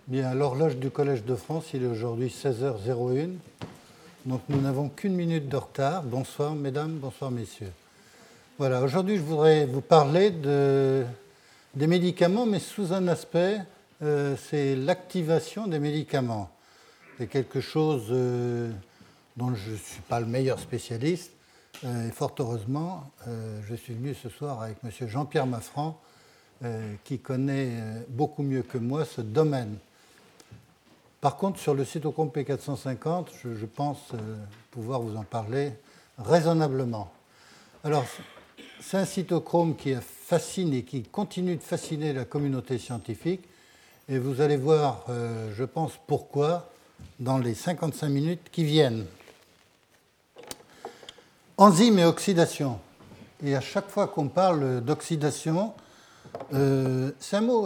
Bien, à l'horloge du Collège de France, il est aujourd'hui 16h01. Donc nous n'avons qu'une minute de retard. Bonsoir mesdames, bonsoir messieurs. Voilà, aujourd'hui je voudrais vous parler des médicaments, mais sous un aspect, c'est l'activation des médicaments. C'est quelque chose dont je ne suis pas le meilleur spécialiste. Et fort heureusement, je suis venu ce soir avec M. Jean-Pierre Maffran, qui connaît beaucoup mieux que moi ce domaine. Par contre, sur le cytochrome P450, je pense pouvoir vous en parler raisonnablement. Alors, c'est un cytochrome qui fascine et qui continue de fasciner la communauté scientifique. Et vous allez voir, je pense, pourquoi dans les 55 minutes qui viennent. Enzymes et oxydation. Et à chaque fois qu'on parle d'oxydation, c'est un mot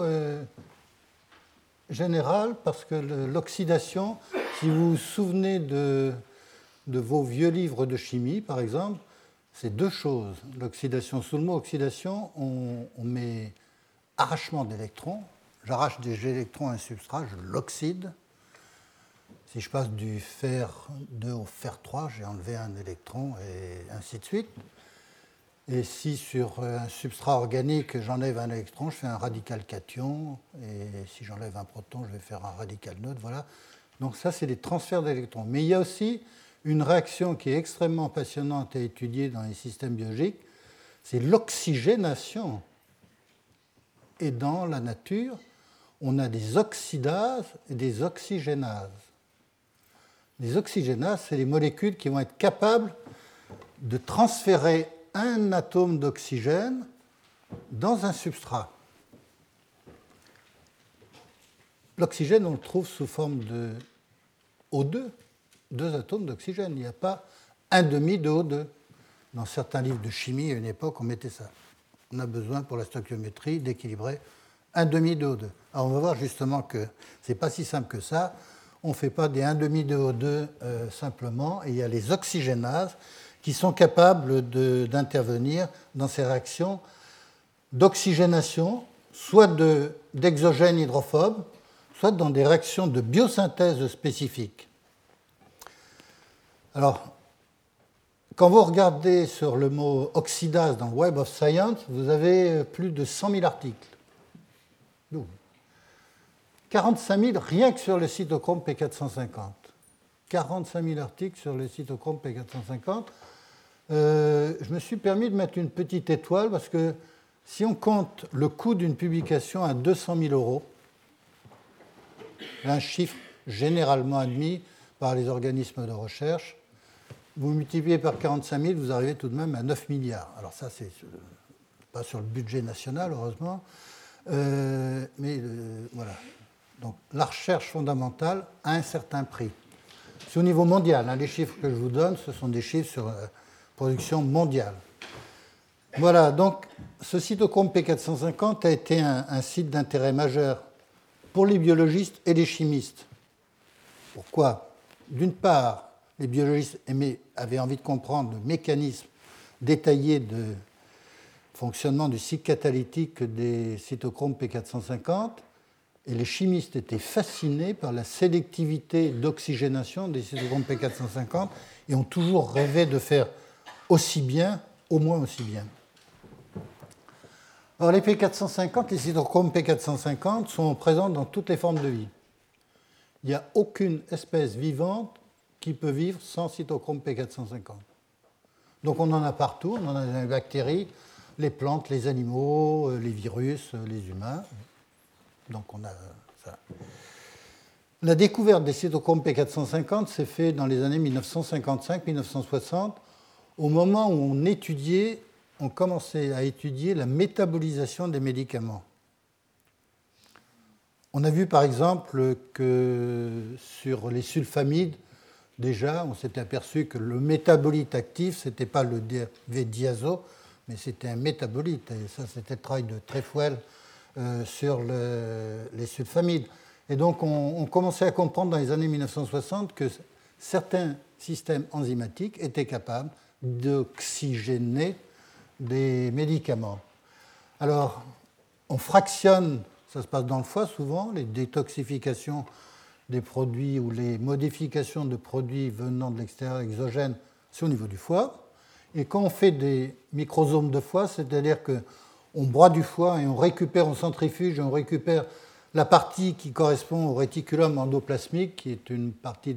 général parce que l'oxydation, si vous vous souvenez de vos vieux livres de chimie, par exemple, c'est deux choses. L'oxydation, sous le mot oxydation, on met arrachement d'électrons. J'arrache des électrons à un substrat, je l'oxyde. Si je passe du fer 2 au fer 3, j'ai enlevé un électron et ainsi de suite. Et si sur un substrat organique, j'enlève un électron, je fais un radical cation. Et si j'enlève un proton, je vais faire un radical neutre. Voilà. Donc ça, c'est des transferts d'électrons. Mais il y a aussi une réaction qui est extrêmement passionnante à étudier dans les systèmes biologiques, c'est l'oxygénation. Et dans la nature, on a des oxydases et des oxygénases. Les oxygénases, c'est les molécules qui vont être capables de transférer un atome d'oxygène dans un substrat. L'oxygène, on le trouve sous forme de O2, deux atomes d'oxygène. Il n'y a pas un demi de O2. Dans certains livres de chimie, à une époque, on mettait ça. On a besoin pour la stoichiométrie d'équilibrer un demi de O2. Alors on va voir justement que ce n'est pas si simple que ça. On ne fait pas des 1,5 de O2 simplement. Et il y a les oxygénases qui sont capables d'intervenir dans ces réactions d'oxygénation, soit d'exogènes hydrophobes, soit dans des réactions de biosynthèse spécifiques. Alors, quand vous regardez sur le mot oxydase dans le Web of Science, vous avez plus de 100 000 articles. 45 000 rien que sur le cytochrome P450. 45 000 articles sur le cytochrome P450. Je me suis permis de mettre une petite étoile parce que si on compte le coût d'une publication à 200 000 €, un chiffre généralement admis par les organismes de recherche, vous multipliez par 45 000, vous arrivez tout de même à 9 milliards. Alors ça, c'est pas sur le budget national, heureusement, mais voilà. Donc la recherche fondamentale a un certain prix. C'est au niveau mondial. Les chiffres que je vous donne, ce sont des chiffres sur la production mondiale. Voilà, donc ce cytochrome P450 a été un site d'intérêt majeur pour les biologistes et les chimistes. Pourquoi ? D'une part, les biologistes avaient envie de comprendre le mécanisme détaillé de fonctionnement du cycle catalytique des cytochromes P450, et les chimistes étaient fascinés par la sélectivité d'oxygénation des cytochromes P450 et ont toujours rêvé de faire aussi bien, au moins aussi bien. Alors les P450, les cytochromes P450 sont présents dans toutes les formes de vie. Il n'y a aucune espèce vivante qui peut vivre sans cytochrome P450. Donc on en a partout, on en a dans les bactéries, les plantes, les animaux, les virus, les humains. Donc on a ça. La découverte des cytochromes P450 s'est faite dans les années 1955-1960, au moment où on commençait à étudier la métabolisation des médicaments. On a vu par exemple que sur les sulfamides, déjà, on s'était aperçu que le métabolite actif, ce n'était pas le diazo, mais c'était un métabolite. Et ça, c'était le travail de Trefuel sur les sulfamides. Et donc, on commençait à comprendre dans les années 1960 que certains systèmes enzymatiques étaient capables d'oxygéner des médicaments. Alors, on fractionne Ça se passe dans le foie souvent, les détoxifications des produits ou les modifications de produits venant de l'extérieur exogène, c'est au niveau du foie. Et quand on fait des microsomes de foie, c'est-à-dire qu'on broie du foie et on récupère, on centrifuge, et on récupère la partie qui correspond au réticulum endoplasmique, qui est une partie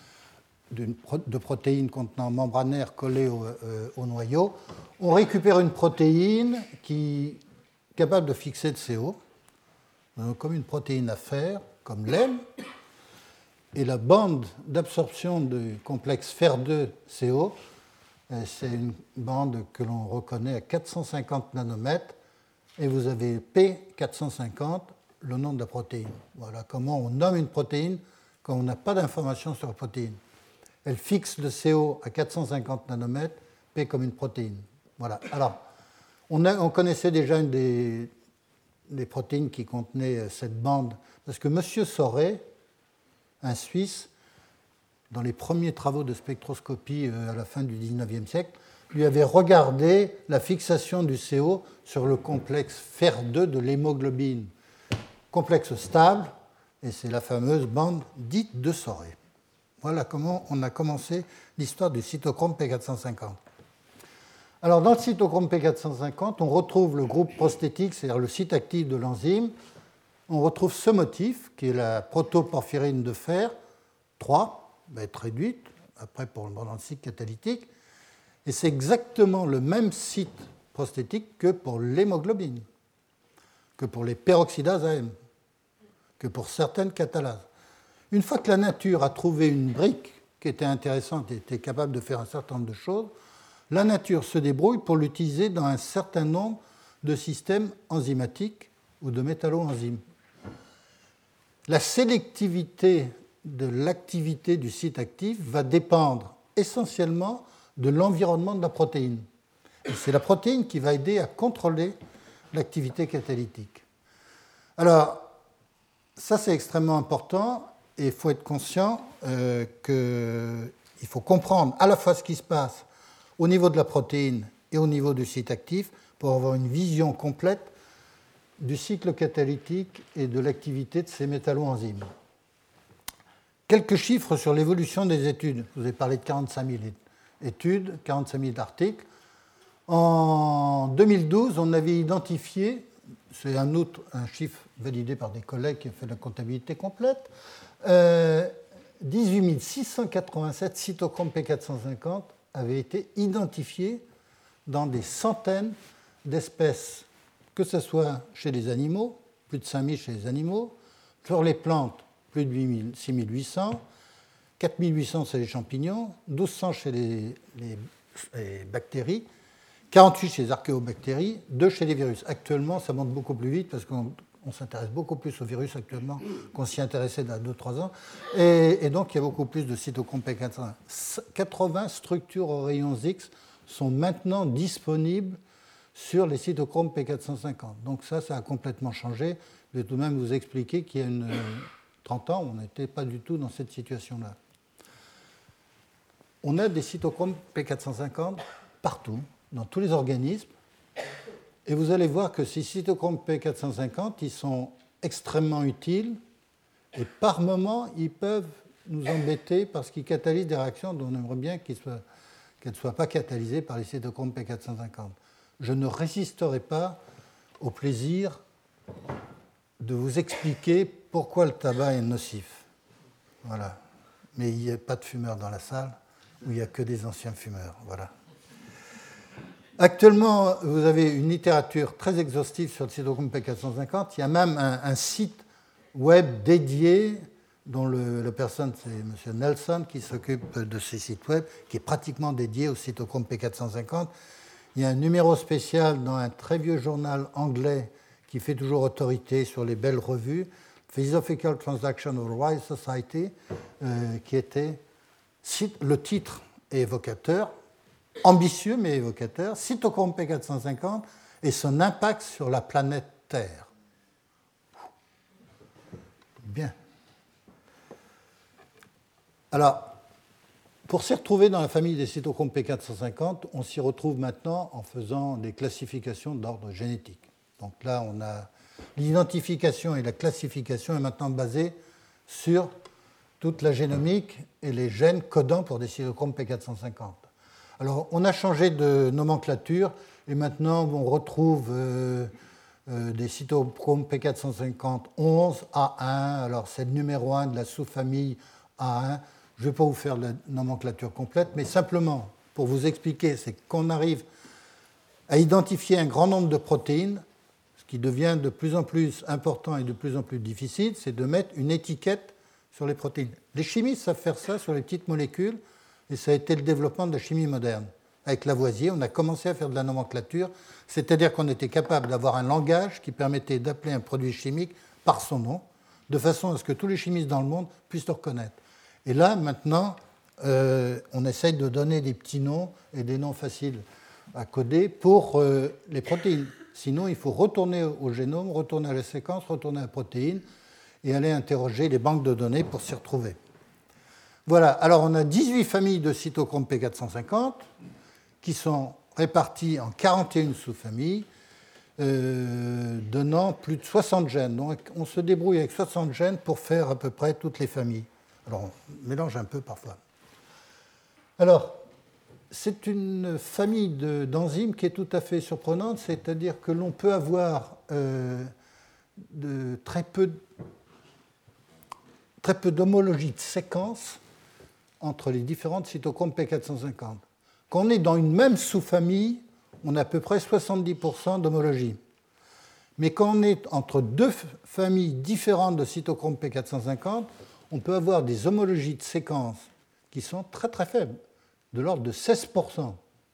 de protéines contenant membranaires collées au noyau. On récupère une protéine qui est capable de fixer le CO, comme une protéine à fer, comme l'hème. Et la bande d'absorption du complexe fer2CO, c'est une bande que l'on reconnaît à 450 nanomètres, et vous avez P450, le nom de la protéine. Voilà comment on nomme une protéine quand on n'a pas d'informations sur la protéine. Elle fixe le CO à 450 nanomètres, P comme une protéine. Voilà. Alors, on connaissait déjà une des protéines qui contenaient cette bande, parce que M. Soré, un Suisse, dans les premiers travaux de spectroscopie à la fin du XIXe siècle, lui avait regardé la fixation du CO sur le complexe fer2 de l'hémoglobine. Complexe stable, et c'est la fameuse bande dite de Soré. Voilà comment on a commencé l'histoire du cytochrome P450. Alors, dans le cytochrome P450, on retrouve le groupe prosthétique, c'est-à-dire le site actif de l'enzyme. On retrouve ce motif, qui est la protoporphyrine de fer, 3, va être réduite, après pour dans le cycle catalytique. Et c'est exactement le même site prosthétique que pour l'hémoglobine, que pour les peroxydases AM, que pour certaines catalases. Une fois que la nature a trouvé une brique qui était intéressante et était capable de faire un certain nombre de choses, la nature se débrouille pour l'utiliser dans un certain nombre de systèmes enzymatiques ou de métalloenzymes. La sélectivité de l'activité du site actif va dépendre essentiellement de l'environnement de la protéine. Et c'est la protéine qui va aider à contrôler l'activité catalytique. Alors, ça c'est extrêmement important et il faut être conscient qu'il faut comprendre à la fois ce qui se passe au niveau de la protéine et au niveau du site actif pour avoir une vision complète du cycle catalytique et de l'activité de ces métalloenzymes. Quelques chiffres sur l'évolution des études. Je vous ai parlé de 45 000 études, 45 000 articles. En 2012, on avait identifié, c'est un chiffre validé par des collègues qui ont fait la comptabilité complète, 18 687 cytochromes P450 avaient été identifiés dans des centaines d'espèces, que ce soit chez les animaux, plus de 5000 chez les animaux, sur les plantes, plus de 6800, 4800 chez les champignons, 1200 chez les bactéries, 48 chez les archéobactéries, 2 chez les virus. Actuellement, ça monte beaucoup plus vite parce qu'on s'intéresse beaucoup plus aux virus actuellement qu'on s'y intéressait il y a 2-3 ans. Et donc, il y a beaucoup plus de cytochromes P450. 80 structures aux rayons X sont maintenant disponibles sur les cytochromes P450. Donc ça a complètement changé. Je vais tout de même vous expliquer qu'il y a 30 ans, on n'était pas du tout dans cette situation-là. On a des cytochromes P450 partout, dans tous les organismes. Et vous allez voir que ces cytochromes P450, ils sont extrêmement utiles et par moments, ils peuvent nous embêter parce qu'ils catalysent des réactions dont on aimerait bien qu'elles ne soient pas catalysées par les cytochromes P450. Je ne résisterai pas au plaisir de vous expliquer pourquoi le tabac est nocif. Voilà. Mais il n'y a pas de fumeurs dans la salle, où il n'y a que des anciens fumeurs. Voilà. Actuellement, vous avez une littérature très exhaustive sur le cytochrome P450. Il y a même un site web dédié, dont la personne, c'est M. Nelson, qui s'occupe de ces sites web, qui est pratiquement dédié au cytochrome P450. Il y a un numéro spécial dans un très vieux journal anglais qui fait toujours autorité sur les belles revues, Philosophical Transaction of the Royal Society, qui était, le titre est évocateur, ambitieux mais évocateur, cytochrome P450 et son impact sur la planète Terre. Bien. Alors, pour s'y retrouver dans la famille des cytochromes P450, on s'y retrouve maintenant en faisant des classifications d'ordre génétique. Donc là, on a l'identification et la classification est maintenant basée sur toute la génomique et les gènes codants pour des cytochromes P450. Alors, on a changé de nomenclature et maintenant on retrouve des cytochromes P450 11, A1, alors c'est le numéro 1 de la sous-famille A1. Je ne vais pas vous faire la nomenclature complète, mais simplement pour vous expliquer, c'est qu'on arrive à identifier un grand nombre de protéines. Ce qui devient de plus en plus important et de plus en plus difficile, c'est de mettre une étiquette sur les protéines. Les chimistes savent faire ça sur les petites molécules, et ça a été le développement de la chimie moderne. Avec Lavoisier, on a commencé à faire de la nomenclature, c'est-à-dire qu'on était capable d'avoir un langage qui permettait d'appeler un produit chimique par son nom, de façon à ce que tous les chimistes dans le monde puissent le reconnaître. Et là, maintenant, on essaye de donner des petits noms et des noms faciles à coder pour les protéines. Sinon, il faut retourner au génome, retourner à la séquence, retourner à la protéine et aller interroger les banques de données pour s'y retrouver. Voilà, alors on a 18 familles de cytochromes P450 qui sont réparties en 41 sous-familles, donnant plus de 60 gènes. Donc on se débrouille avec 60 gènes pour faire à peu près toutes les familles. Alors on mélange un peu parfois. Alors, c'est une famille d'enzymes qui est tout à fait surprenante, c'est-à-dire que l'on peut avoir très peu d'homologie de séquence entre les différentes cytochromes P450. Quand on est dans une même sous-famille, on a à peu près 70% d'homologie. Mais quand on est entre deux familles différentes de cytochromes P450, on peut avoir des homologies de séquence qui sont très très faibles, de l'ordre de 16%.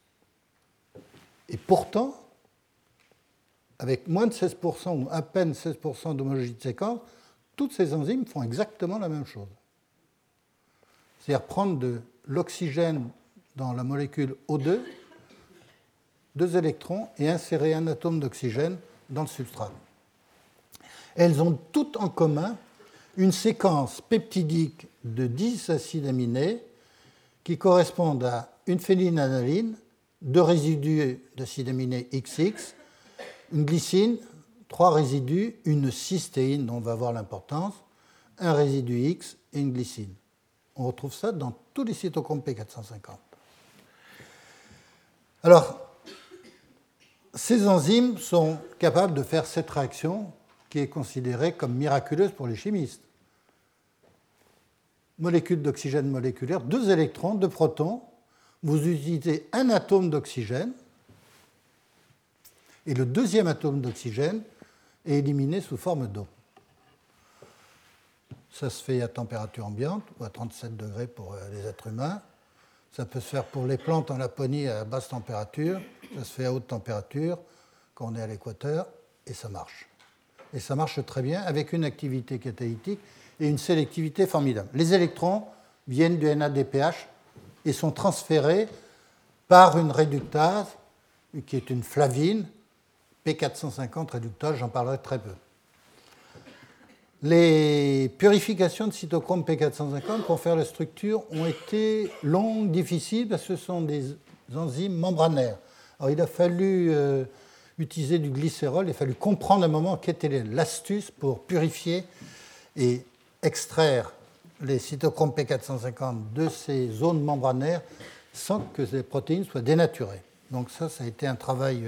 Et pourtant, avec moins de 16% ou à peine 16% d'homologie de séquence, toutes ces enzymes font exactement la même chose. C'est-à-dire prendre de l'oxygène dans la molécule O2, 2 électrons, et insérer un atome d'oxygène dans le substrat. Elles ont toutes en commun une séquence peptidique de 10 acides aminés qui correspondent à une phénylalanine, 2 résidus d'acides aminés XX, une glycine, 3 résidus, une cystéine dont on va voir l'importance, un résidu X et une glycine. On retrouve ça dans tous les cytochromes P450. Alors, ces enzymes sont capables de faire cette réaction qui est considérée comme miraculeuse pour les chimistes. Molécule d'oxygène moléculaire, 2 électrons, 2 protons, vous utilisez un atome d'oxygène, et le deuxième atome d'oxygène est éliminé sous forme d'eau. Ça se fait à température ambiante, ou à 37 degrés pour les êtres humains. Ça peut se faire pour les plantes en Laponie à basse température. Ça se fait à haute température quand on est à l'équateur, et ça marche. Et ça marche très bien avec une activité catalytique et une sélectivité formidable. Les électrons viennent du NADPH et sont transférés par une réductase qui est une flavine, P450 réductase, j'en parlerai très peu. Les purifications de cytochromes P450 pour faire la structure ont été longues, difficiles, parce que ce sont des enzymes membranaires. Alors il a fallu utiliser du glycérol, il a fallu comprendre à un moment quelle était l'astuce pour purifier et extraire les cytochromes P450 de ces zones membranaires sans que ces protéines soient dénaturées. Donc ça a été un travail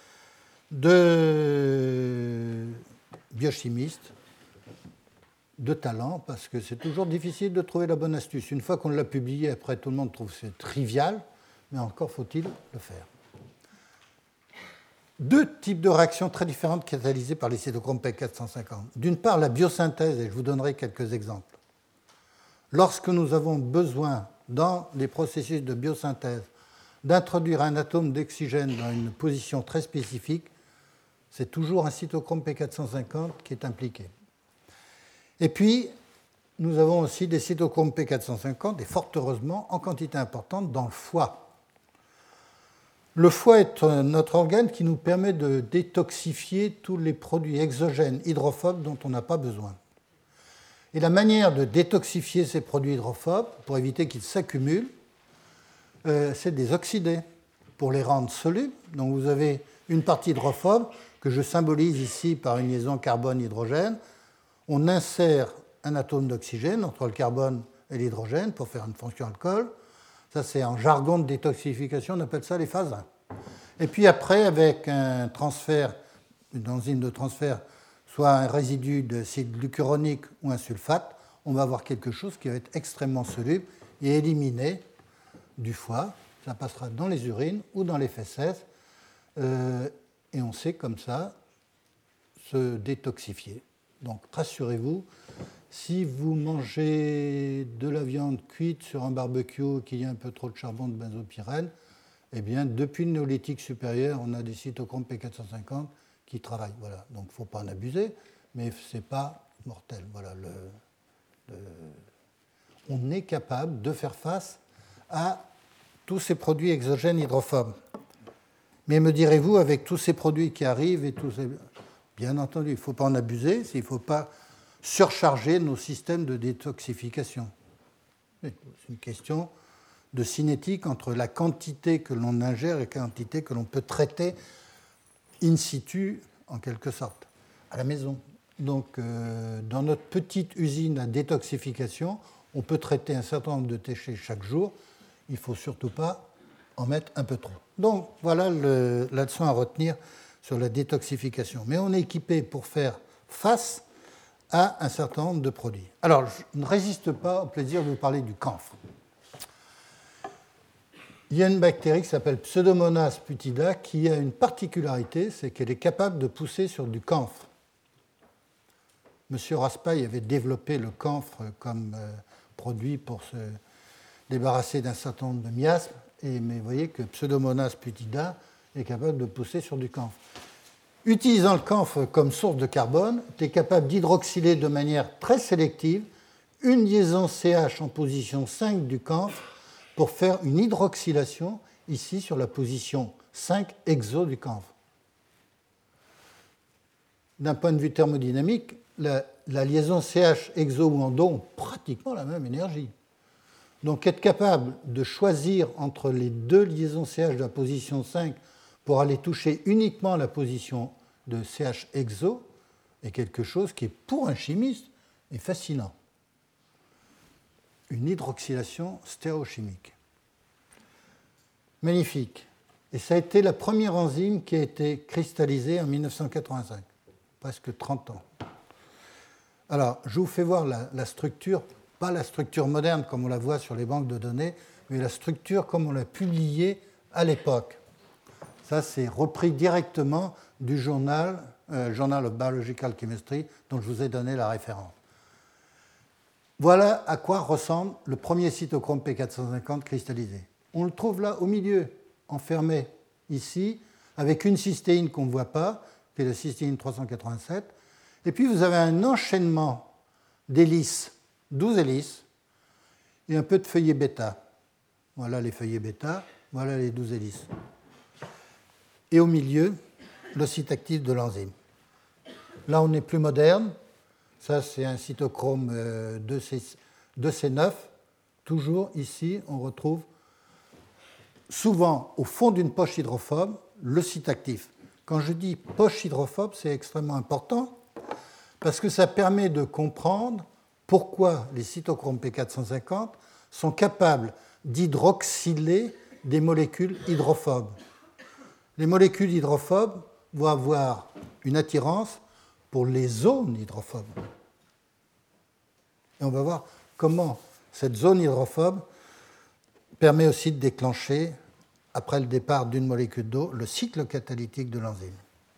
de biochimiste, de talent, parce que c'est toujours difficile de trouver la bonne astuce. Une fois qu'on l'a publié, après tout le monde trouve que c'est trivial, mais encore faut-il le faire. 2 types de réactions très différentes catalysées par les cytochromes P450. D'une part, la biosynthèse, et je vous donnerai quelques exemples. Lorsque nous avons besoin, dans les processus de biosynthèse, d'introduire un atome d'oxygène dans une position très spécifique, c'est toujours un cytochrome P450 qui est impliqué. Et puis, nous avons aussi des cytochromes P450, et fort heureusement, en quantité importante, dans le foie. Le foie est notre organe qui nous permet de détoxifier tous les produits exogènes hydrophobes dont on n'a pas besoin. Et la manière de détoxifier ces produits hydrophobes, pour éviter qu'ils s'accumulent, c'est de les oxyder pour les rendre solubles. Donc vous avez une partie hydrophobe, que je symbolise ici par une liaison carbone-hydrogène. On insère un atome d'oxygène entre le carbone et l'hydrogène pour faire une fonction alcool. Ça, c'est en jargon de détoxification, on appelle ça les phases 1. Et puis après, avec un transfert, une enzyme de transfert, soit un résidu de acide glucuronique ou un sulfate, on va avoir quelque chose qui va être extrêmement soluble et éliminé du foie. Ça passera dans les urines ou dans les fesses. Et on sait comme ça se détoxifier. Donc rassurez-vous, si vous mangez de la viande cuite sur un barbecue et qu'il y a un peu trop de charbon de benzopyrène, eh bien, depuis le néolithique supérieur, on a des cytochromes P450 qui travaillent. Voilà. Donc il ne faut pas en abuser, mais ce n'est pas mortel. Voilà, on est capable de faire face à tous ces produits exogènes hydrophobes. Mais me direz-vous, avec tous ces produits qui arrivent, et tous ces... bien entendu, il ne faut pas en abuser, il ne faut pas surcharger nos systèmes de détoxification. C'est une question de cinétique entre la quantité que l'on ingère et la quantité que l'on peut traiter in situ, en quelque sorte, à la maison. Donc, dans notre petite usine à détoxification, on peut traiter un certain nombre de déchets chaque jour. Il ne faut surtout pas en mettre un peu trop. Donc, voilà la leçon à retenir sur la détoxification. Mais on est équipé pour faire face à un certain nombre de produits. Alors, je ne résiste pas au plaisir de vous parler du camphre. Il y a une bactérie qui s'appelle Pseudomonas putida qui a une particularité, c'est qu'elle est capable de pousser sur du camphre. Monsieur Raspail avait développé le camphre comme produit pour se débarrasser d'un certain nombre de miasmes, mais vous voyez que Pseudomonas putida est capable de pousser sur du camphre. Utilisant le camphre comme source de carbone, tu es capable d'hydroxyler de manière très sélective une liaison CH en position 5 du camphre pour faire une hydroxylation ici sur la position 5 exo du camphre. D'un point de vue thermodynamique, la liaison CH exo ou endo ont pratiquement la même énergie. Donc être capable de choisir entre les deux liaisons CH de la position 5 pour aller toucher uniquement la position de CH exo est quelque chose qui, pour un chimiste, est fascinant. Une hydroxylation stéréochimique. Magnifique. Et ça a été la première enzyme qui a été cristallisée en 1985, presque 30 ans. Alors, je vous fais voir la structure, pas la structure moderne comme on la voit sur les banques de données, mais la structure comme on l'a publiée à l'époque. Ça, c'est repris directement du journal of Biological Chemistry, dont je vous ai donné la référence. Voilà à quoi ressemble le premier cytochrome P450 cristallisé. On le trouve là au milieu, enfermé ici, avec une cystéine qu'on ne voit pas, qui est la cystéine 387. Et puis vous avez un enchaînement d'hélices, 12 hélices, et un peu de feuillets bêta. Voilà les feuillets bêta, voilà les 12 hélices. Et au milieu, le site actif de l'enzyme. Là, on est plus moderne. Ça, c'est un cytochrome 2C9. Toujours ici, on retrouve souvent au fond d'une poche hydrophobe le site actif. Quand je dis poche hydrophobe, c'est extrêmement important parce que ça permet de comprendre pourquoi les cytochromes P450 sont capables d'hydroxyler des molécules hydrophobes. Les molécules hydrophobes vont avoir une attirance pour les zones hydrophobes. Et on va voir comment cette zone hydrophobe permet aussi de déclencher, après le départ d'une molécule d'eau, le cycle catalytique de l'enzyme.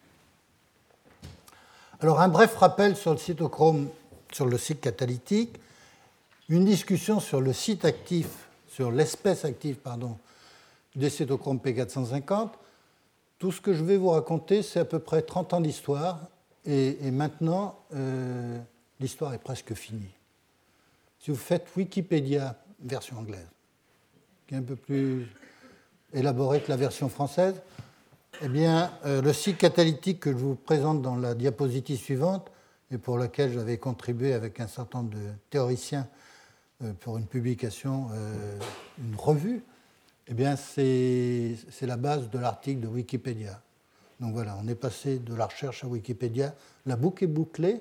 Alors, un bref rappel sur le cytochrome, sur le cycle catalytique, une discussion sur le site actif, sur l'espèce active, des cytochromes P450. Tout ce que je vais vous raconter, c'est à peu près 30 ans d'histoire, et maintenant, l'histoire est presque finie. Si vous faites Wikipédia, version anglaise, qui est un peu plus élaborée que la version française, eh bien, le cycle catalytique que je vous présente dans la diapositive suivante, et pour laquelle j'avais contribué avec un certain nombre de théoriciens pour une publication, une revue, eh bien, c'est la base de l'article de Wikipédia. Donc voilà, on est passé de la recherche à Wikipédia. La boucle est bouclée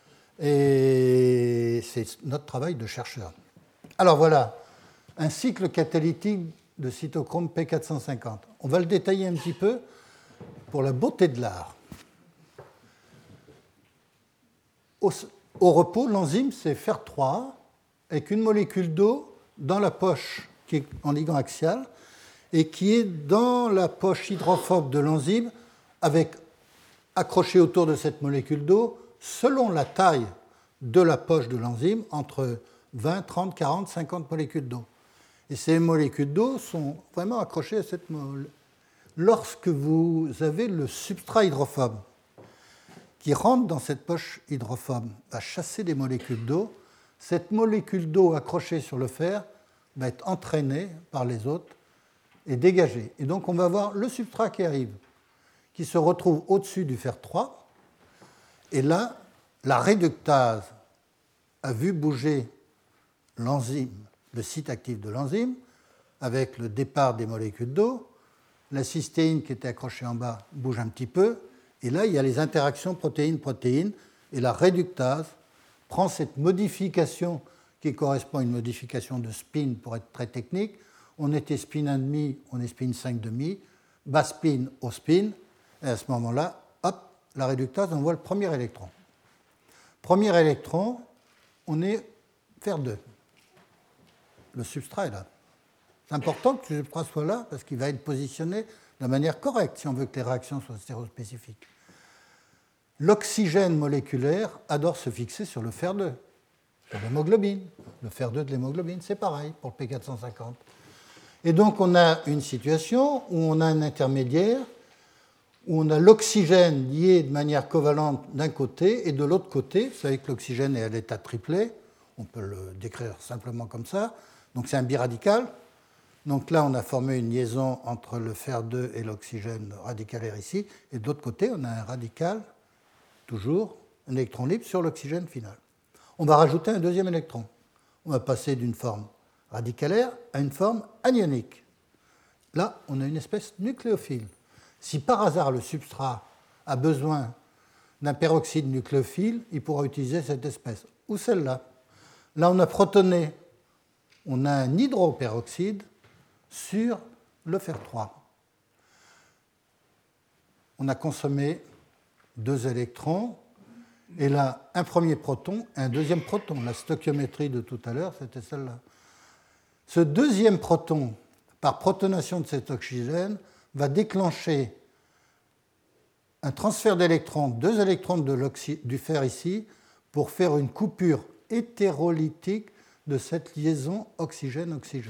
et c'est notre travail de chercheur. Alors voilà, un cycle catalytique de cytochrome P450. On va le détailler un petit peu pour la beauté de l'art. Au repos, l'enzyme, c'est Fer3 avec une molécule d'eau dans la poche qui est en ligand axial et qui est dans la poche hydrophobe de l'enzyme avec accroché autour de cette molécule d'eau, selon la taille de la poche de l'enzyme, entre 20, 30, 40, 50 molécules d'eau. Et ces molécules d'eau sont vraiment accrochées à cette molécule. Lorsque vous avez le substrat hydrophobe qui rentre dans cette poche hydrophobe, va chasser des molécules d'eau, cette molécule d'eau accrochée sur le fer va être entraînée par les autres et dégagée. Et donc on va avoir le substrat qui arrive, qui se retrouve au-dessus du fer 3. Et là, la réductase a vu bouger l'enzyme, le site actif de l'enzyme, avec le départ des molécules d'eau. La cystéine qui était accrochée en bas bouge un petit peu. Et là, il y a les interactions protéine-protéine. Et la réductase prend cette modification qui correspond à une modification de spin, pour être très technique. On était spin 1,5, on est spin 5,5, bas spin au spin. Et à ce moment-là, hop, la réductase envoie le premier électron. Premier électron, on est Fer2. Le substrat est là. C'est important que le substrat soit là parce qu'il va être positionné de manière correcte si on veut que les réactions soient stéréospécifiques. L'oxygène moléculaire adore se fixer sur le Fer2, sur l'hémoglobine. Le Fer2 de l'hémoglobine, c'est pareil pour le P450. Et donc on a une situation où on a un intermédiaire, où on a l'oxygène lié de manière covalente d'un côté, et de l'autre côté, vous savez que l'oxygène est à l'état triplet, on peut le décrire simplement comme ça, donc c'est un biradical. Donc là, on a formé une liaison entre le Fer2 et l'oxygène radicalaire ici, et de l'autre côté, on a un radical, toujours, un électron libre sur l'oxygène final. On va rajouter un deuxième électron. On va passer d'une forme radicalaire à une forme anionique. Là, on a une espèce nucléophile. Si par hasard le substrat a besoin d'un peroxyde nucléophile, il pourra utiliser cette espèce, ou celle-là. Là, on a protoné, on a un hydroperoxyde sur le Fer3. On a consommé 2 électrons, et là, un premier proton et un deuxième proton. La stoichiométrie de tout à l'heure, c'était celle-là. Ce deuxième proton, par protonation de cet oxygène, va déclencher un transfert d'électrons, 2 électrons du fer ici, pour faire une coupure hétérolytique de cette liaison oxygène-oxygène.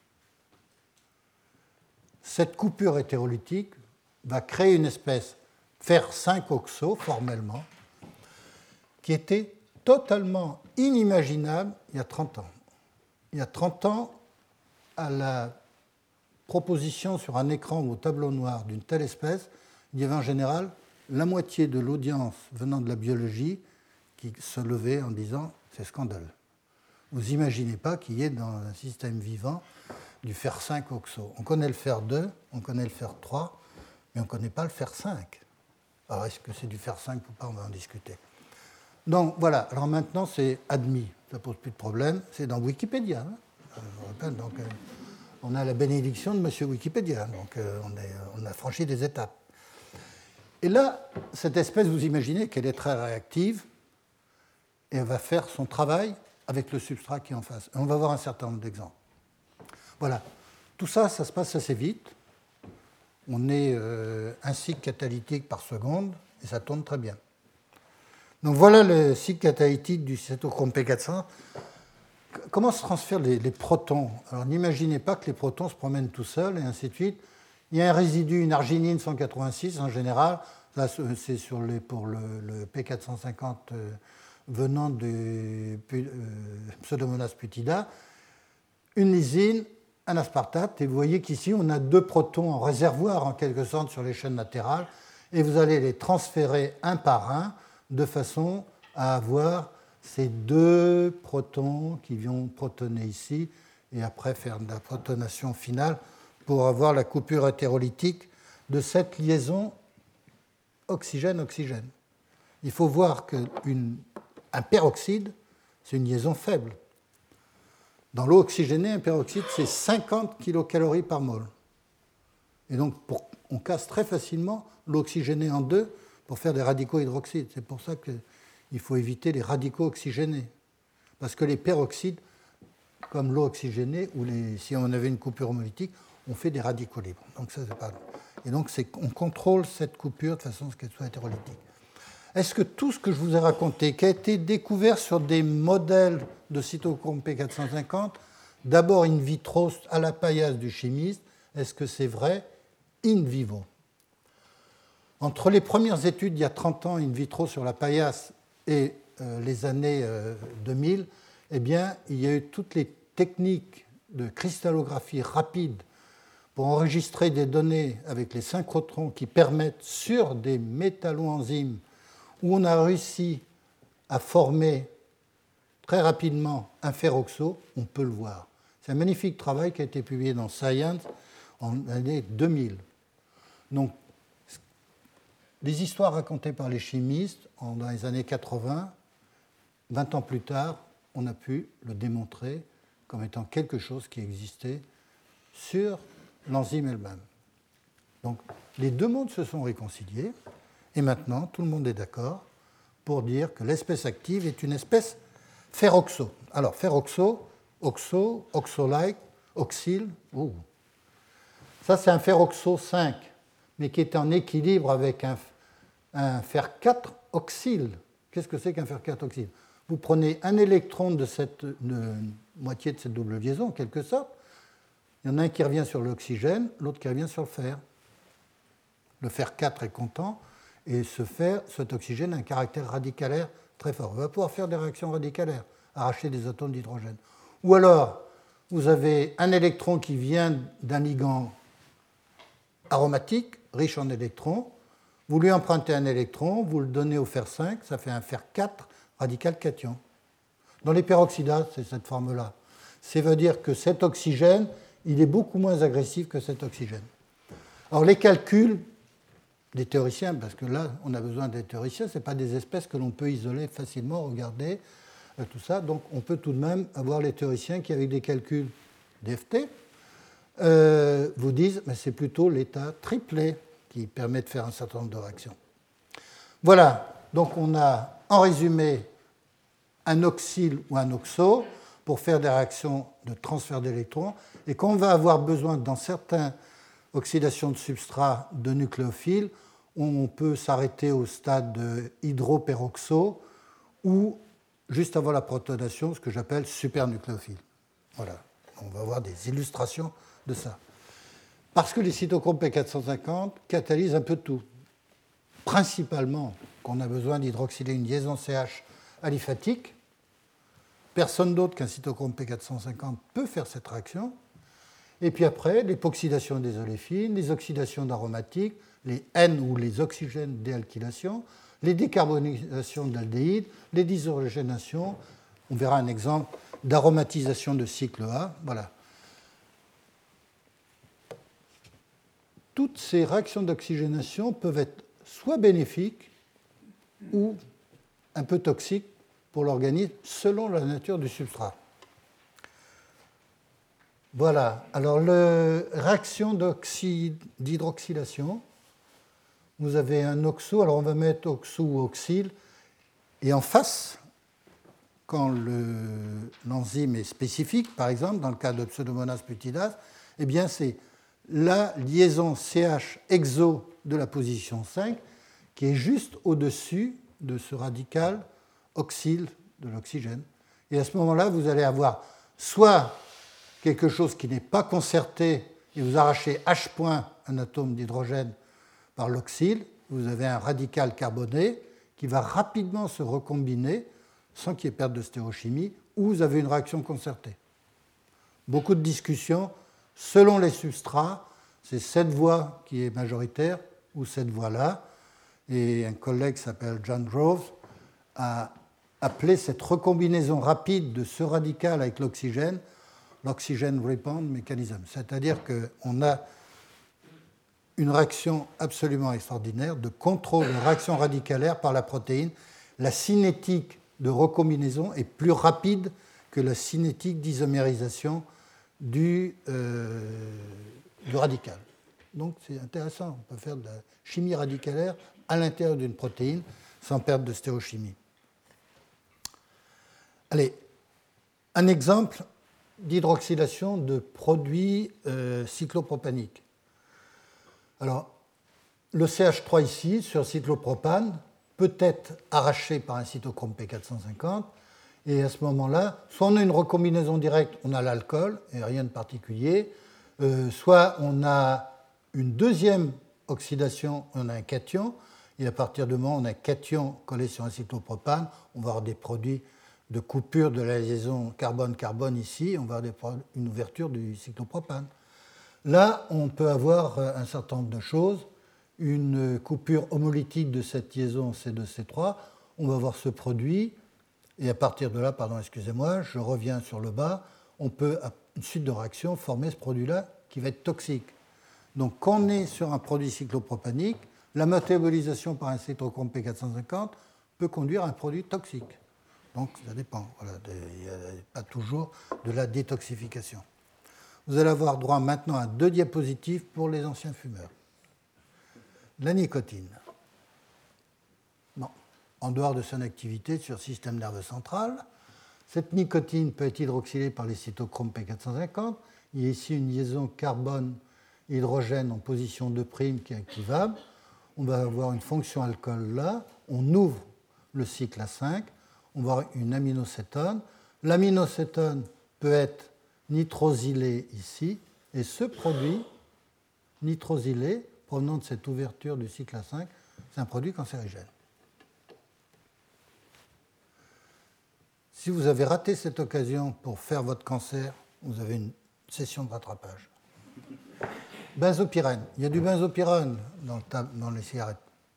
Cette coupure hétérolytique va créer une espèce fer 5-oxo, formellement, qui était totalement inimaginable il y a 30 ans. Il y a 30 ans, à la proposition sur un écran ou au tableau noir d'une telle espèce, il y avait en général la moitié de l'audience venant de la biologie qui se levait en disant « c'est scandaleux ». Vous n'imaginez pas qu'il y ait dans un système vivant du fer 5-oxo. On connaît le fer 2, on connaît le fer 3, mais on ne connaît pas le fer 5. Alors, est-ce que c'est du fer 5 ou pas? On va en discuter. Donc, voilà. Alors maintenant, c'est admis. Ça ne pose plus de problème. C'est dans Wikipédia. Hein, je me rappelle. Donc, on a la bénédiction de M. Wikipédia. Donc, on a franchi des étapes. Et là, cette espèce, vous imaginez qu'elle est très réactive et elle va faire son travail avec le substrat qui est en face. Et on va voir un certain nombre d'exemples. Voilà. Tout ça, ça se passe assez vite. On est un cycle catalytique par seconde et ça tourne très bien. Donc voilà le cycle catalytique du cytochrome P400. Comment se transfèrent les protons? Alors n'imaginez pas que les protons se promènent tout seuls et ainsi de suite. Il y a un résidu, une arginine 186 en général. Là, c'est pour le P450 venant de Pseudomonas putida. Une lysine, un aspartate. Et vous voyez qu'ici, on a 2 protons en réservoir, en quelque sorte, sur les chaînes latérales. Et vous allez les transférer un par un, de façon à avoir ces 2 protons qui vont protoner ici, et après faire de la protonation finale pour avoir la coupure hétérolytique de cette liaison oxygène-oxygène. Il faut voir qu'un peroxyde, c'est une liaison faible. Dans l'eau oxygénée, un peroxyde, c'est 50 kcal par mol. Et donc, on casse très facilement l'eau oxygénée en deux pour faire des radicaux hydroxydes. C'est pour ça qu'il faut éviter les radicaux oxygénés. Parce que les peroxydes, comme l'eau oxygénée, ou si on avait une coupure homolytique, on fait des radicaux libres. Donc ça, c'est pas bon. Et donc, on contrôle cette coupure de façon à ce qu'elle soit hétérolytique. Est-ce que tout ce que je vous ai raconté, qui a été découvert sur des modèles de cytochrome P450, d'abord in vitro à la paillasse du chimiste, est-ce que c'est vrai in vivo? Entre les premières études, il y a 30 ans, in vitro sur la paillasse et les années 2000, eh bien, il y a eu toutes les techniques de cristallographie rapide pour enregistrer des données avec les synchrotrons qui permettent, sur des métalloenzymes, où on a réussi à former très rapidement un ferroxo, on peut le voir. C'est un magnifique travail qui a été publié dans Science en l'année 2000. Donc, les histoires racontées par les chimistes dans les années 80, 20 ans plus tard, on a pu le démontrer comme étant quelque chose qui existait sur l'enzyme elle-même. Donc, les deux mondes se sont réconciliés, et maintenant, tout le monde est d'accord pour dire que l'espèce active est une espèce ferroxo. Alors, ferroxo, oxo, oxolite, oxyle, ça c'est un ferroxo 5, mais qui est en équilibre avec un fer 4 oxyle. Qu'est-ce que c'est qu'un fer 4 oxyle? Vous prenez un électron de moitié de cette double liaison, en quelque sorte. Il y en a un qui revient sur l'oxygène, l'autre qui revient sur le fer. Le fer 4 est content, et cet oxygène a un caractère radicalaire très fort. On va pouvoir faire des réactions radicalaires, arracher des atomes d'hydrogène. Ou alors, vous avez un électron qui vient d'un ligand aromatique, riche en électrons. Vous lui empruntez un électron, vous le donnez au fer 5, ça fait un fer 4 radical cation. Dans les peroxydases, c'est cette forme-là. Ça veut dire que cet oxygène, il est beaucoup moins agressif que cet oxygène. Alors les calculs des théoriciens, parce que là, on a besoin des théoriciens, ce n'est pas des espèces que l'on peut isoler facilement, regarder, tout ça. Donc on peut tout de même avoir les théoriciens qui, avec des calculs d'FT, vous disent que c'est plutôt l'état triplé qui permet de faire un certain nombre de réactions. Voilà, donc on a en résumé un oxyle ou un oxo pour faire des réactions de transfert d'électrons, et quand on va avoir besoin, dans certaines oxydations de substrat de nucléophiles, on peut s'arrêter au stade de hydroperoxo ou juste avant la protonation, ce que j'appelle supernucléophile. Voilà, on va avoir des illustrations de ça. Parce que les cytochromes P450 catalysent un peu tout. Principalement, qu'on a besoin d'hydroxyler une liaison CH aliphatique. Personne d'autre qu'un cytochrome P450 peut faire cette réaction. Et puis après, l'époxydation des oléfines, les oxydations d'aromatiques, les N ou les oxygènes déalkylation, les décarbonisations d'aldéhydes, les déshydrogénations. On verra un exemple d'aromatisation de cycle A. Voilà. Toutes ces réactions d'oxygénation peuvent être soit bénéfiques ou un peu toxiques pour l'organisme selon la nature du substrat. Voilà. Alors, réaction d'hydroxylation, vous avez un oxo, alors on va mettre oxo ou oxyle, et en face, quand l'enzyme est spécifique, par exemple, dans le cas de Pseudomonas putidase, eh bien c'est la liaison CH exo de la position 5 qui est juste au-dessus de ce radical oxyle de l'oxygène. Et à ce moment-là, vous allez avoir soit quelque chose qui n'est pas concerté et vous arrachez H point un atome d'hydrogène par l'oxyle, vous avez un radical carboné qui va rapidement se recombiner sans qu'il y ait perte de stéréochimie, ou vous avez une réaction concertée. Beaucoup de discussions. Selon les substrats, c'est cette voie qui est majoritaire ou cette voie-là. Et un collègue qui s'appelle John Groves a appelé cette recombinaison rapide de ce radical avec l'oxygène rebound mechanism. C'est-à-dire qu'on a une réaction absolument extraordinaire de contrôle de réaction radicalaire par la protéine. La cinétique de recombinaison est plus rapide que la cinétique d'isomérisation du radical. Donc c'est intéressant, on peut faire de la chimie radicalaire à l'intérieur d'une protéine sans perdre de stéréochimie. Allez, un exemple d'hydroxylation de produits cyclopropaniques. Alors, le CH3 ici, sur cyclopropane, peut être arraché par un cytochrome P450, et à ce moment-là, soit on a une recombinaison directe, on a l'alcool, et rien de particulier, soit on a une deuxième oxydation, on a un cation, et à partir du moment où on a un cation collé sur un cyclopropane, on va avoir des produits de coupure de la liaison carbone-carbone ici, on va avoir une ouverture du cyclopropane. Là, on peut avoir un certain nombre de choses, une coupure homolytique de cette liaison C2C3, on va avoir ce produit, et à partir de là, je reviens sur le bas, on peut, à une suite de réactions, former ce produit-là qui va être toxique. Donc, quand on est sur un produit cyclopropanique, la métabolisation par un cytochrome P450 peut conduire à un produit toxique. Donc, ça dépend. Voilà, il n'y a pas toujours de la détoxification. Vous allez avoir droit maintenant à 2 diapositives pour les anciens fumeurs. La nicotine. Bon, en dehors de son activité sur le système nerveux central, cette nicotine peut être hydroxylée par les cytochromes P450. Il y a ici une liaison carbone-hydrogène en position 2' qui est activable. On va avoir une fonction alcool là. On ouvre le cycle A5. On va avoir une aminocétone. L'aminocétone peut être nitrosylé ici. Et ce produit, nitrosylé, provenant de cette ouverture du cycle A5, c'est un produit cancérigène. Si vous avez raté cette occasion pour faire votre cancer, vous avez une session de rattrapage. Benzopyrène. Il y a du benzopyrène dans les cigarettes.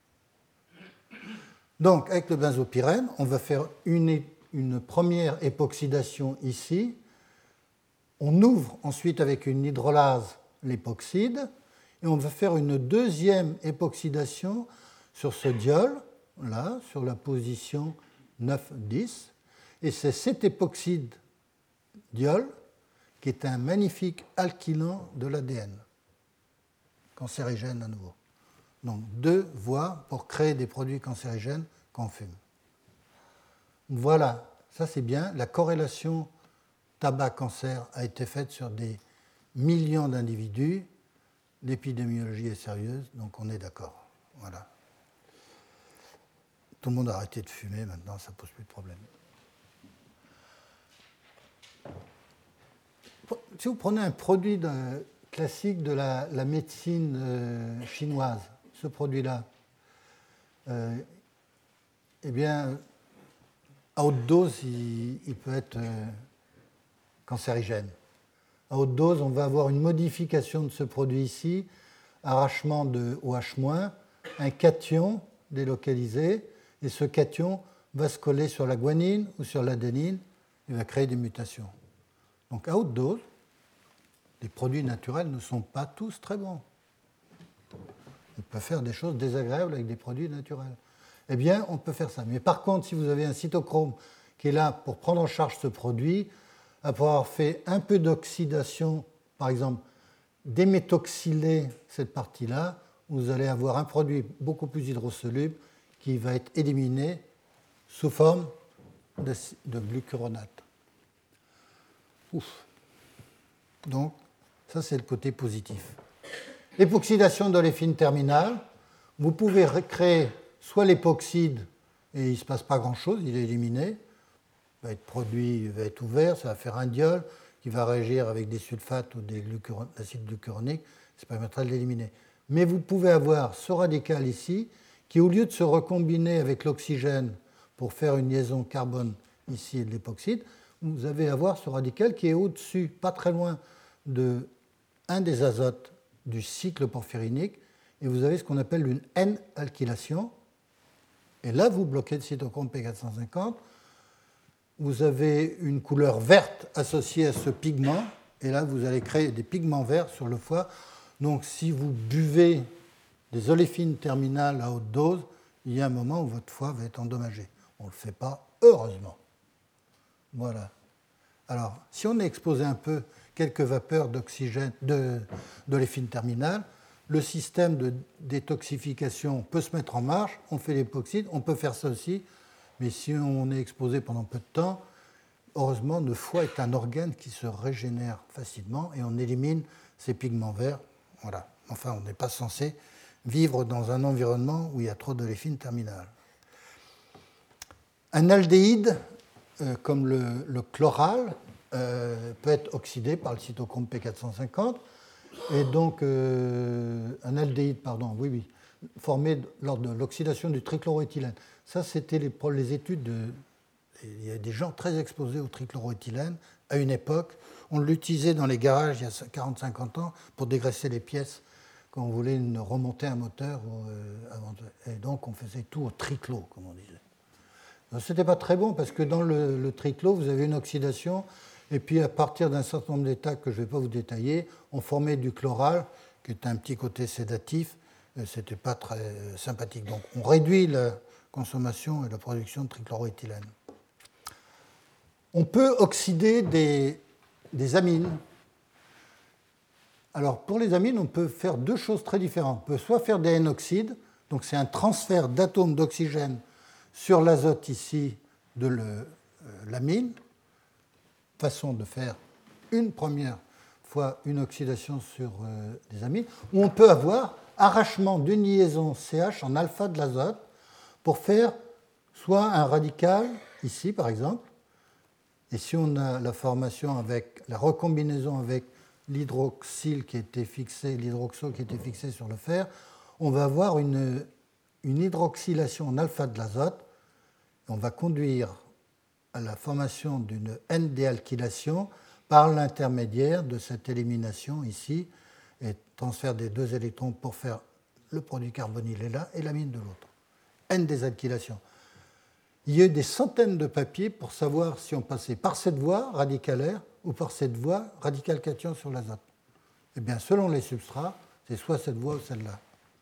Donc, avec le benzopyrène, on va faire une première époxydation ici. On ouvre ensuite avec une hydrolase l'époxyde et on va faire une deuxième époxydation sur ce diol, là, sur la position 9-10. Et c'est cet époxyde diol qui est un magnifique alkylant de l'ADN, cancérigène à nouveau. Donc 2 voies pour créer des produits cancérigènes qu'on fume. Voilà, ça c'est bien. La corrélation tabac-cancer a été faite sur des millions d'individus. L'épidémiologie est sérieuse, donc on est d'accord. Voilà. Tout le monde a arrêté de fumer, maintenant ça ne pose plus de problème. Si vous prenez un produit classique de la médecine chinoise, ce produit-là, eh bien, à haute dose, il peut être cancérigène. À haute dose, on va avoir une modification de ce produit ici, arrachement de OH-, un cation délocalisé, et ce cation va se coller sur la guanine ou sur l'adénine et va créer des mutations. Donc à haute dose, les produits naturels ne sont pas tous très bons. On peut faire des choses désagréables avec des produits naturels. Eh bien, on peut faire ça. Mais par contre, si vous avez un cytochrome qui est là pour prendre en charge ce produit, après avoir fait un peu d'oxydation, par exemple, déméthoxyler cette partie-là, vous allez avoir un produit beaucoup plus hydrosoluble qui va être éliminé sous forme de glucuronate. Ouf. Donc, ça, c'est le côté positif. Époxydation d'oléfine terminale. Vous pouvez créer soit l'époxyde et il ne se passe pas grand-chose, il est éliminé. Il va être produit, il va être ouvert, ça va faire un diol qui va réagir avec des sulfates ou des acides glucuroniques, ça permettra de l'éliminer. Mais vous pouvez avoir ce radical ici qui, au lieu de se recombiner avec l'oxygène pour faire une liaison carbone ici et de l'époxyde, vous allez avoir ce radical qui est au-dessus, pas très loin de un des azotes du cycle porphyrinique, et vous avez ce qu'on appelle une N-alkylation. Et là, vous bloquez le cytochrome P450. Vous avez une couleur verte associée à ce pigment, et là, vous allez créer des pigments verts sur le foie. Donc si vous buvez des oléfines terminales à haute dose, il y a un moment où votre foie va être endommagé. On ne le fait pas, heureusement. Voilà. Alors, si on est exposé un peu quelques vapeurs d'oxygène, d'oléfine terminale, le système de détoxification peut se mettre en marche, on fait l'époxyde, on peut faire ça aussi, mais si on est exposé pendant peu de temps, heureusement, le foie est un organe qui se régénère facilement et on élimine ces pigments verts. Voilà. Enfin, on n'est pas censé vivre dans un environnement où il y a trop d'oléfine terminale. Un aldéhyde, comme le chloral, peut être oxydé par le cytochrome P450. Et donc, un aldéhyde, formé lors de l'oxydation du trichloroéthylène. Ça, c'était les études il y a des gens très exposés au trichloroéthylène à une époque. On l'utilisait dans les garages il y a 40-50 ans pour dégraisser les pièces quand on voulait remonter un moteur. Et donc, on faisait tout au trichlo, comme on disait. Ce n'était pas très bon parce que dans le trichlo, vous avez une oxydation. Et puis, à partir d'un certain nombre d'états que je ne vais pas vous détailler, on formait du chloral, qui est un petit côté sédatif. Ce n'était pas très sympathique. Donc, on réduit la consommation et la production de trichloroéthylène. On peut oxyder des amines. Alors, pour les amines, on peut faire deux choses très différentes. On peut soit faire des N-oxydes, donc c'est un transfert d'atomes d'oxygène sur l'azote ici de l'amine, façon de faire une première fois une oxydation sur des amines, ou on peut avoir arrachement d'une liaison CH en alpha de l'azote pour faire soit un radical, ici par exemple, et si on a la formation avec la recombinaison avec l'hydroxyle qui était fixé, l'hydroxo qui était fixé sur le fer, on va avoir une hydroxylation en alpha de l'azote, et on va conduire à la formation d'une N-déalkylation par l'intermédiaire de cette élimination ici, et transfert des deux électrons pour faire le produit carbonylé là et l'amine de l'autre. N-désalkylation. Il y a eu des centaines de papiers pour savoir si on passait par cette voie radicalaire ou par cette voie radical cation sur l'azote. Eh bien, selon les substrats, c'est soit cette voie ou celle-là.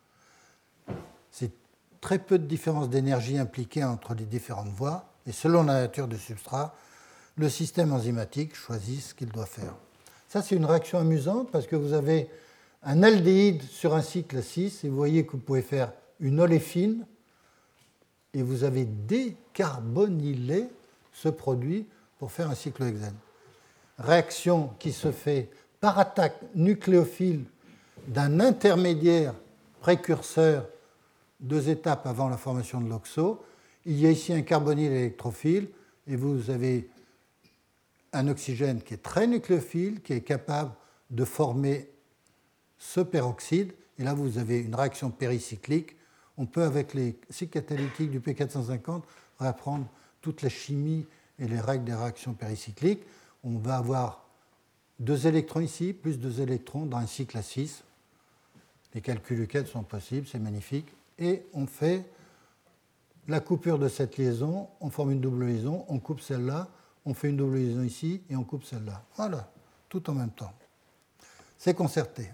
C'est très peu de différence d'énergie impliquée entre les différentes voies, et selon la nature du substrat, le système enzymatique choisit ce qu'il doit faire. Ça, c'est une réaction amusante parce que vous avez un aldéhyde sur un cycle 6 et vous voyez que vous pouvez faire une oléfine et vous avez décarbonylé ce produit pour faire un cyclohexène. Réaction qui se fait par attaque nucléophile d'un intermédiaire précurseur 2 étapes avant la formation de l'oxo. Il y a ici un carbonyle électrophile et vous avez un oxygène qui est très nucléophile, qui est capable de former ce peroxyde. Et là, vous avez une réaction péricyclique. On peut, avec les cycles catalytiques du P450, réapprendre toute la chimie et les règles des réactions péricycliques. On va avoir 2 électrons ici, plus 2 électrons dans un cycle à 6. Les calculs UCAD sont possibles, c'est magnifique. Et on fait la coupure de cette liaison, on forme une double liaison, on coupe celle-là, on fait une double liaison ici et on coupe celle-là. Voilà, tout en même temps. C'est concerté.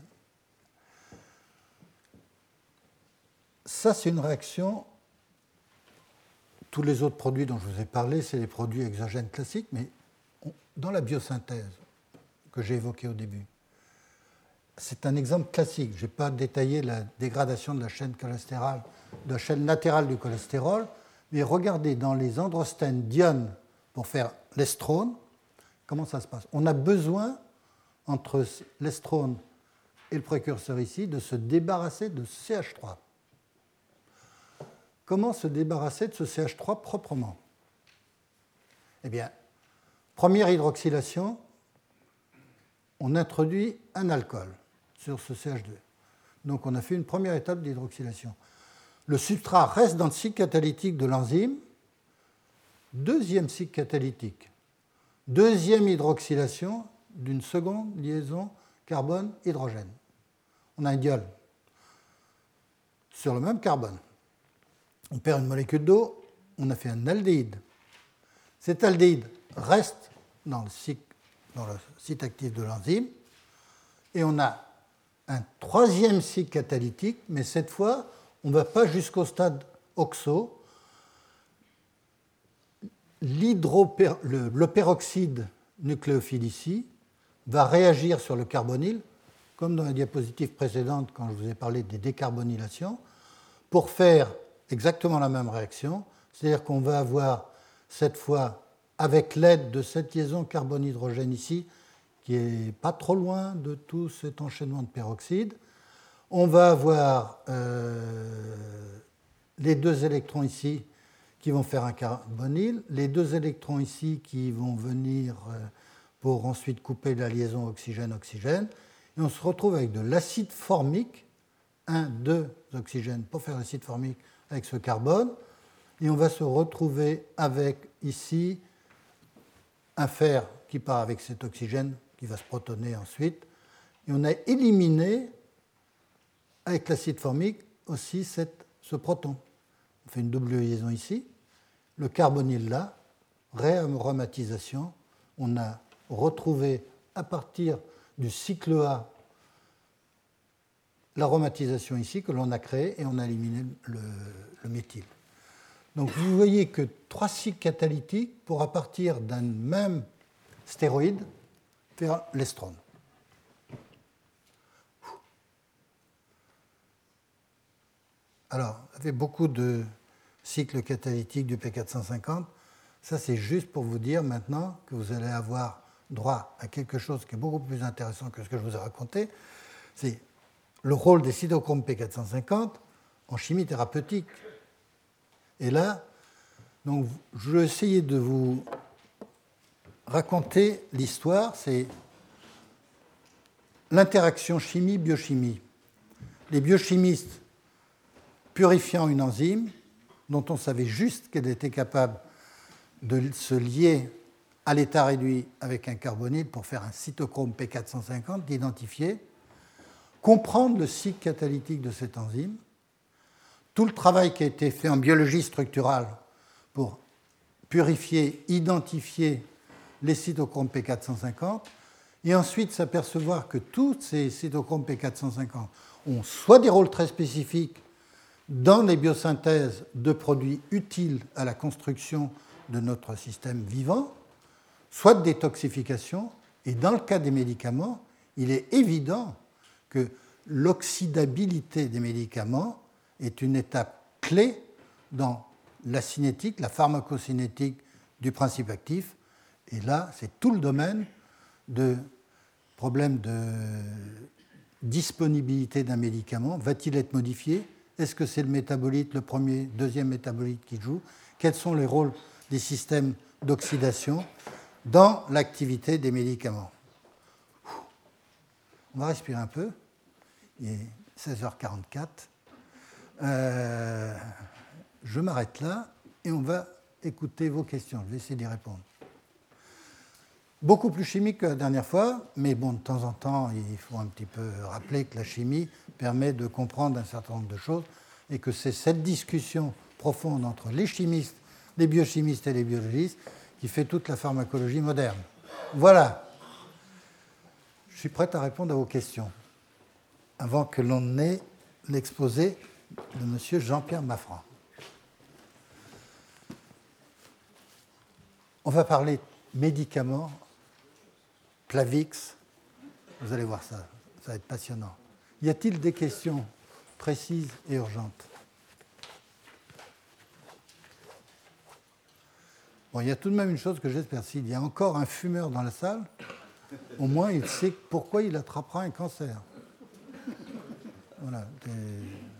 Ça, c'est une réaction. Tous les autres produits dont je vous ai parlé, c'est les produits exogènes classiques, mais dans la biosynthèse que j'ai évoquée au début, c'est un exemple classique. Je n'ai pas détaillé la dégradation de la chaîne cholestérale, de la chaîne latérale du cholestérol, mais regardez dans les androstènes d'ione pour faire l'estrone, comment ça se passe. On a besoin, entre l'estrone et le précurseur ici, de se débarrasser de CH3. Comment se débarrasser de ce CH3 proprement? Eh bien, première hydroxylation, on introduit un alcool sur ce CH2. Donc on a fait une première étape d'hydroxylation. Le substrat reste dans le cycle catalytique de l'enzyme. Deuxième cycle catalytique. Deuxième hydroxylation d'une seconde liaison carbone-hydrogène. On a un diol sur le même carbone. On perd une molécule d'eau, on a fait un aldéhyde. Cet aldéhyde reste dans le site actif de l'enzyme et on a un troisième cycle catalytique, mais cette fois, on ne va pas jusqu'au stade oxo. Le peroxyde nucléophile ici va réagir sur le carbonyle, comme dans la diapositive précédente quand je vous ai parlé des décarbonylations, pour faire exactement la même réaction, c'est-à-dire qu'on va avoir cette fois, avec l'aide de cette liaison carbone-hydrogène ici, qui n'est pas trop loin de tout cet enchaînement de peroxyde, on va avoir les 2 électrons ici qui vont faire un carbonyle, les 2 électrons ici qui vont venir pour ensuite couper la liaison oxygène-oxygène, et on se retrouve avec de l'acide formique, 2 oxygènes pour faire l'acide formique avec ce carbone, et on va se retrouver avec ici un fer qui part avec cet oxygène qui va se protoner ensuite, et on a éliminé avec l'acide formique aussi ce proton. On fait une double liaison ici, le carbonyle là, réaromatisation, on a retrouvé à partir du cycle A l'aromatisation ici que l'on a créée et on a éliminé le méthyle. Donc vous voyez que 3 cycles catalytiques pour à partir d'un même stéroïde faire l'estrone. Alors, ça fait beaucoup de cycles catalytiques du P450. Ça, c'est juste pour vous dire maintenant que vous allez avoir droit à quelque chose qui est beaucoup plus intéressant que ce que je vous ai raconté. C'est le rôle des cytochromes P450 en chimie thérapeutique. Et là, donc, je vais essayer de vous raconter l'histoire. C'est l'interaction chimie-biochimie. Les biochimistes purifiant une enzyme dont on savait juste qu'elle était capable de se lier à l'état réduit avec un carbonyle pour faire un cytochrome P450, d'identifier, comprendre le cycle catalytique de cette enzyme, tout le travail qui a été fait en biologie structurale pour purifier, identifier les cytochromes P450, et ensuite s'apercevoir que tous ces cytochromes P450 ont soit des rôles très spécifiques dans les biosynthèses de produits utiles à la construction de notre système vivant, soit de détoxification, et dans le cas des médicaments, il est évident que l'oxydabilité des médicaments est une étape clé dans la cinétique, la pharmacocinétique du principe actif. Et là, c'est tout le domaine de problème de disponibilité d'un médicament. Va-t-il être modifié? Est-ce que c'est le métabolite, le premier, deuxième métabolite qui joue? Quels sont les rôles des systèmes d'oxydation dans l'activité des médicaments? On va respirer un peu. Il est 16h44. Je m'arrête là et on va écouter vos questions. Je vais essayer d'y répondre. Beaucoup plus chimique que la dernière fois, mais bon, de temps en temps, il faut un petit peu rappeler que la chimie permet de comprendre un certain nombre de choses et que c'est cette discussion profonde entre les chimistes, les biochimistes et les biologistes qui fait toute la pharmacologie moderne. Voilà. Je suis prêt à répondre à vos questions avant que l'on ait l'exposé de M. Jean-Pierre Maffran. On va parler médicaments, Plavix, vous allez voir ça, ça va être passionnant. Y a-t-il des questions précises et urgentes? Bon, il y a tout de même une chose que j'espère, s'il y a encore un fumeur dans la salle, au moins il sait pourquoi il attrapera un cancer. Voilà.